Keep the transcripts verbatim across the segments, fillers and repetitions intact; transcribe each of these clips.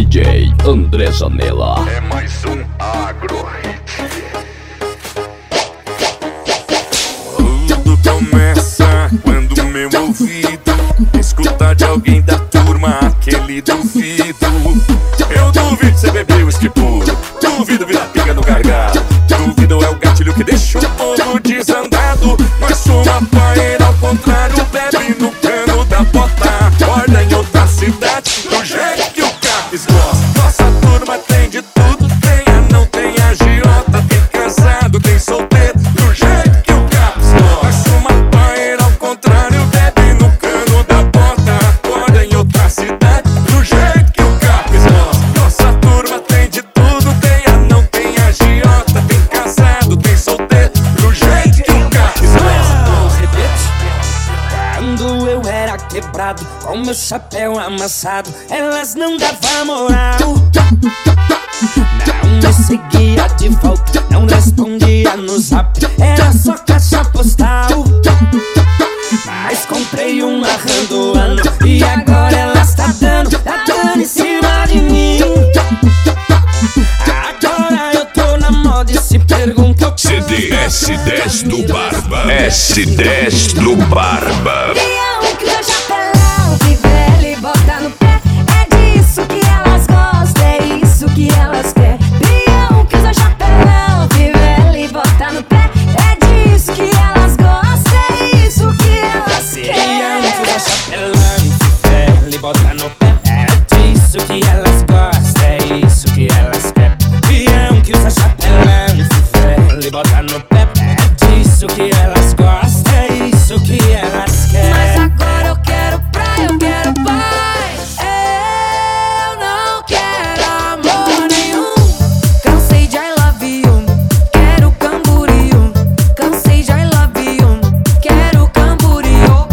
J André Zanella. É mais um agro hit. Tudo começa quando meu ouvido escuta de alguém da turma aquele duvido. Eu duvido cê beber whisky puro, duvido virar pinga no gargalo, duvido é o gatilho que deixa o povo desandado. Nós somos a paeira ao contrário, bebe no cano da bota, acorda em outra cidade, do jeito que o Capes gosta. Nossa turma tem de tudo, tem a não tem agiota, tem casado, tem solteiro, do jeito que o Capes gosta. Nós somos a paeira ao contrário, bebe no cano da bota, acorda em outra cidade, do jeito que o Capes gosta. Nossa turma tem de tudo, tem a não tem agiota, tem casado, tem solteiro, do jeito que o Capes gosta. Quando eu era quebrado, com meu chapéu amassado, elas não davam moral. Não me seguia de volta, não respondia no zap, era só caixa postal. Mas comprei um arrandoano e agora ela está dando, tá dando em cima de mim. Agora eu tô na moda e se pergunta o C D S dez do Barba. S dez do Barba. Leão que usa chapelão, que velho e bota no pé. É disso que elas gostam, é isso que elas querem. Leão que usa chapelão, que velho e bota no pé. É disso que elas gostam, é isso que elas Leão que usa querem. chapelão, que velho e bota no pé. É disso que elas gostam, é isso que elas querem. Leão que usa chapelão, que velho e bota no pé. É disso que elas gostam, é isso que elas querem. Mas agora eu quero praia, eu quero paz. Eu não quero amor nenhum. Cansei de I love you, quero camboriú. Cansei de I love you, quero camboriú.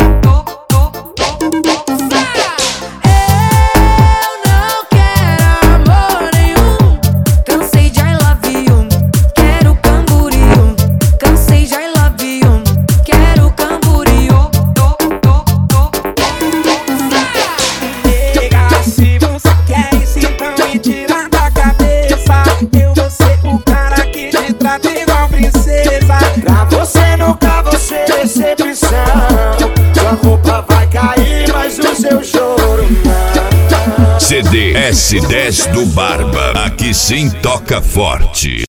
Eu não quero amor nenhum. Cansei de I love you, quero camboriú. Cansei de I love you, quero camboriú. Nega, se você quer isso, então me tira da cabeça. Eu vou ser o cara que te trata igual princesa. Pra você nunca vou ser decepção. Sua roupa vai cair, mas o seu choro não. C D S dez do Barba. Aqui sim toca forte.